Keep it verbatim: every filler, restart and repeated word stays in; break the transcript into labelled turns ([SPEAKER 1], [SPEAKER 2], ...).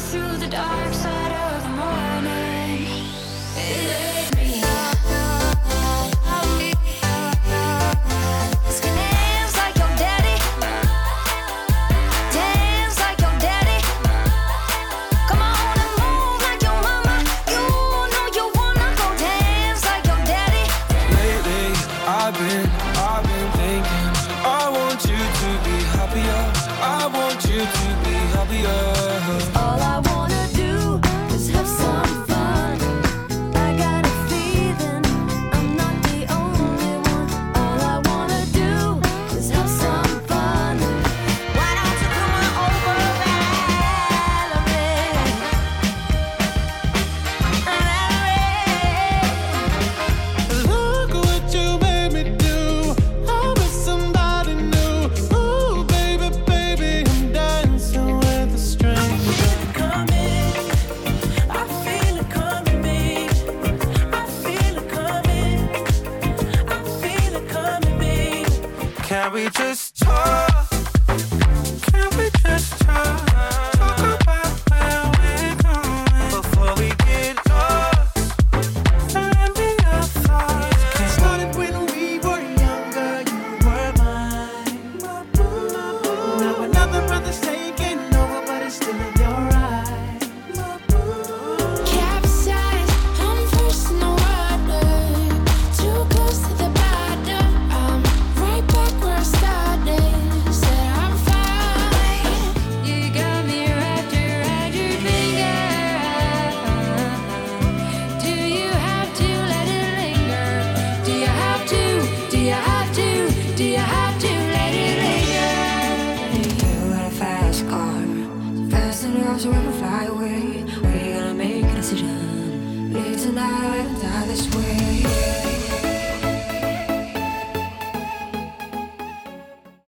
[SPEAKER 1] through the dark side of the morning. Let me dance like your daddy. Dance like your daddy. Come on and move like your mama. You know you wanna go dance like your daddy.
[SPEAKER 2] Lately, I've been, I've been thinking I want you to be happier. I want you to be happier.
[SPEAKER 1] All I wanna do is have some fun. I got a feeling I'm not the only one. All I wanna do is have some fun. Why don't you come on over, Valerie? Valerie.
[SPEAKER 2] Look what you made me do. I'm with somebody new. Ooh, baby, baby, I'm dancing with a stranger.
[SPEAKER 3] Coming, I feel it coming, babe. I feel it coming, I feel it coming, babe.
[SPEAKER 2] Can we just talk? Can we just talk? Talk about where we're going before we get lost. Find me your thoughts. It started when we were younger. You were mine. Now another brother's taking over, but it's still in your eyes.
[SPEAKER 1] Capsized, I'm first in the water. Too close to the bottom. I'm right back where I started. Said I'm fine. You got me wrapped around your finger. Do you have to let it linger? Do you have to? Do you have to? Do you have to let it linger? You got a fast car, fast enough so we can fly away. We gotta make a decision. Live tonight, die this way.